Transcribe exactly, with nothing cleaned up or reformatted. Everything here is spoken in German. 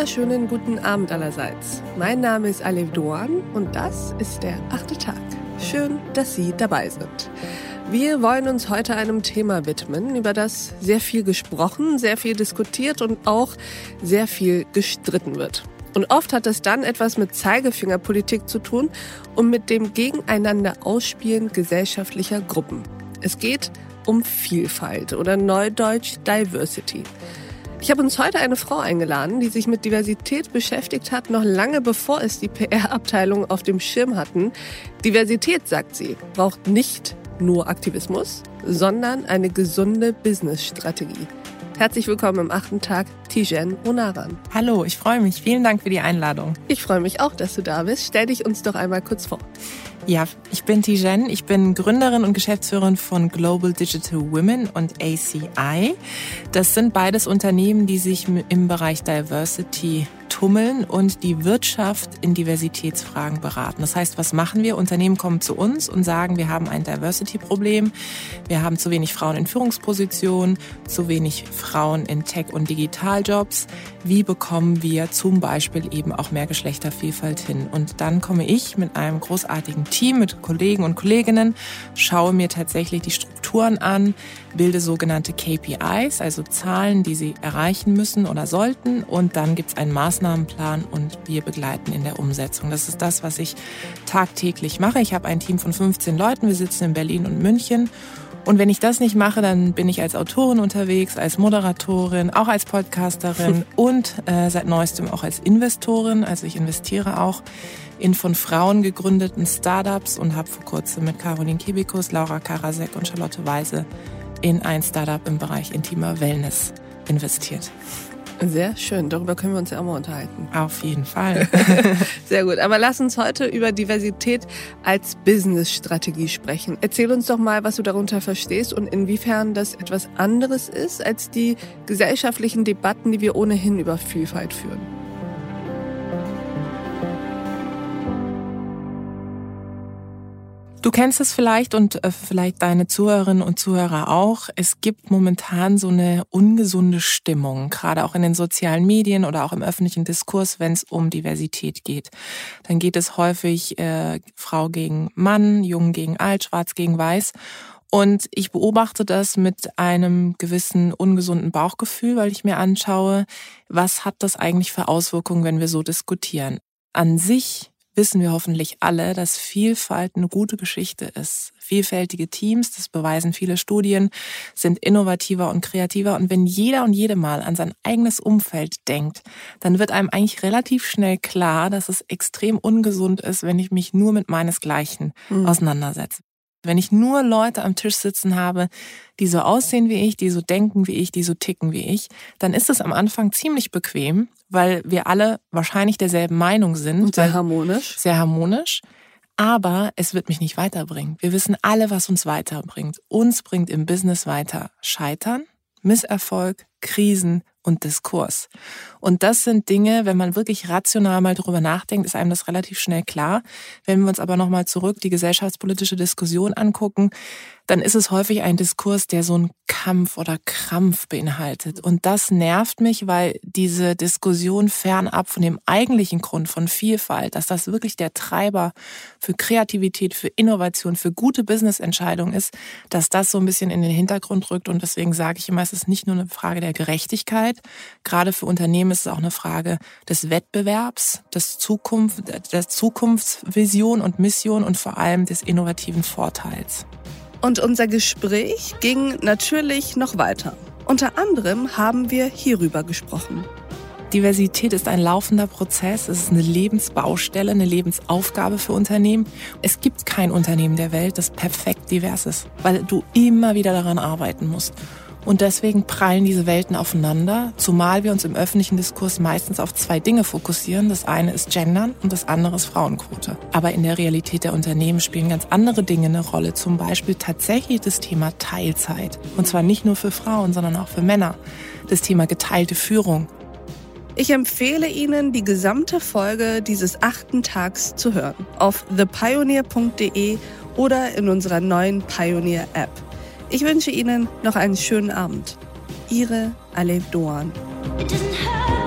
wunderschönen guten Abend allerseits. Mein Name ist Alev Doan und das ist der achte Tag. Schön, dass Sie dabei sind. Wir wollen uns heute einem Thema widmen, über das sehr viel gesprochen, sehr viel diskutiert und auch sehr viel gestritten wird. Und oft hat es dann etwas mit Zeigefingerpolitik zu tun und mit dem Gegeneinander Ausspielen gesellschaftlicher Gruppen. Es geht um Vielfalt oder neudeutsch Diversity. Ich habe uns heute eine Frau eingeladen, die sich mit Diversität beschäftigt hat, noch lange bevor es die P R-Abteilung auf dem Schirm hatten. Diversität, sagt sie, braucht nicht nur Aktivismus, sondern eine gesunde Business-Strategie. Herzlich willkommen im achten Tag, Tijen Onaran. Hallo, ich freue mich. Vielen Dank für die Einladung. Ich freue mich auch, dass du da bist. Stell dich uns doch einmal kurz vor. Ja, ich bin Tijen. Ich bin Gründerin und Geschäftsführerin von Global Digital Women und A C I. Das sind beides Unternehmen, die sich im Bereich Diversity tummeln und die Wirtschaft in Diversitätsfragen beraten. Das heißt, was machen wir? Unternehmen kommen zu uns und sagen, wir haben ein Diversity-Problem. Wir haben zu wenig Frauen in Führungspositionen, zu wenig Frauen in Tech- und Digitaljobs. Wie bekommen wir zum Beispiel eben auch mehr Geschlechtervielfalt hin? Und dann komme ich mit einem großartigen Team, mit Kollegen und Kolleginnen, schaue mir tatsächlich die Strukturen an, bilde sogenannte K P Is, also Zahlen, die sie erreichen müssen oder sollten. Und dann gibt es einen Maßnahmenplan und wir begleiten in der Umsetzung. Das ist das, was ich tagtäglich mache. Ich habe ein Team von fünfzehn Leuten. Wir sitzen in Berlin und München. Und wenn ich das nicht mache, dann bin ich als Autorin unterwegs, als Moderatorin, auch als Podcasterin und äh, seit neuestem auch als Investorin. Also ich investiere auch in von Frauen gegründeten Startups und habe vor kurzem mit Caroline Kebekus, Laura Karasek und Charlotte Weise in ein Startup im Bereich intimer Wellness investiert. Sehr schön, darüber können wir uns ja auch mal unterhalten. Auf jeden Fall. Sehr gut, aber lass uns heute über Diversität als Business-Strategie sprechen. Erzähl uns doch mal, was du darunter verstehst und inwiefern das etwas anderes ist als die gesellschaftlichen Debatten, die wir ohnehin über Vielfalt führen. Du kennst es vielleicht und äh, vielleicht deine Zuhörerinnen und Zuhörer auch. Es gibt momentan so eine ungesunde Stimmung, gerade auch in den sozialen Medien oder auch im öffentlichen Diskurs, wenn es um Diversität geht. Dann geht es häufig äh, Frau gegen Mann, Jung gegen Alt, Schwarz gegen Weiß. Und ich beobachte das mit einem gewissen ungesunden Bauchgefühl, weil ich mir anschaue, was hat das eigentlich für Auswirkungen, wenn wir so diskutieren. An sich wissen wir hoffentlich alle, dass Vielfalt eine gute Geschichte ist. Vielfältige Teams, das beweisen viele Studien, sind innovativer und kreativer. Und wenn jeder und jede mal an sein eigenes Umfeld denkt, dann wird einem eigentlich relativ schnell klar, dass es extrem ungesund ist, wenn ich mich nur mit meinesgleichen mhm. auseinandersetze. Wenn ich nur Leute am Tisch sitzen habe, die so aussehen wie ich, die so denken wie ich, die so ticken wie ich, dann ist es am Anfang ziemlich bequem, weil wir alle wahrscheinlich derselben Meinung sind. Und sehr harmonisch. Sehr harmonisch. Aber es wird mich nicht weiterbringen. Wir wissen alle, was uns weiterbringt. Uns bringt im Business weiter Scheitern, Misserfolg, Krisen und Diskurs. Und das sind Dinge, wenn man wirklich rational mal drüber nachdenkt, ist einem das relativ schnell klar. Wenn wir uns aber nochmal zurück die gesellschaftspolitische Diskussion angucken, dann ist es häufig ein Diskurs, der so einen Kampf oder Krampf beinhaltet. Und das nervt mich, weil diese Diskussion fernab von dem eigentlichen Grund von Vielfalt, dass das wirklich der Treiber für Kreativität, für Innovation, für gute Businessentscheidungen ist, dass das so ein bisschen in den Hintergrund rückt. Und deswegen sage ich immer, es ist nicht nur eine Frage der Gerechtigkeit. Gerade für Unternehmen ist es auch eine Frage des Wettbewerbs, des Zukunft, der Zukunftsvision und Mission und vor allem des innovativen Vorteils. Und unser Gespräch ging natürlich noch weiter. Unter anderem haben wir hierüber gesprochen. Diversität ist ein laufender Prozess, es ist eine Lebensbaustelle, eine Lebensaufgabe für Unternehmen. Es gibt kein Unternehmen der Welt, das perfekt divers ist, weil du immer wieder daran arbeiten musst. Und deswegen prallen diese Welten aufeinander, zumal wir uns im öffentlichen Diskurs meistens auf zwei Dinge fokussieren. Das eine ist Gendern und das andere ist Frauenquote. Aber in der Realität der Unternehmen spielen ganz andere Dinge eine Rolle. Zum Beispiel tatsächlich das Thema Teilzeit. Und zwar nicht nur für Frauen, sondern auch für Männer. Das Thema geteilte Führung. Ich empfehle Ihnen, die gesamte Folge dieses achten Tags zu hören. Auf the pioneer punkt de oder in unserer neuen Pioneer-App. Ich wünsche Ihnen noch einen schönen Abend. Ihre Alev Doan.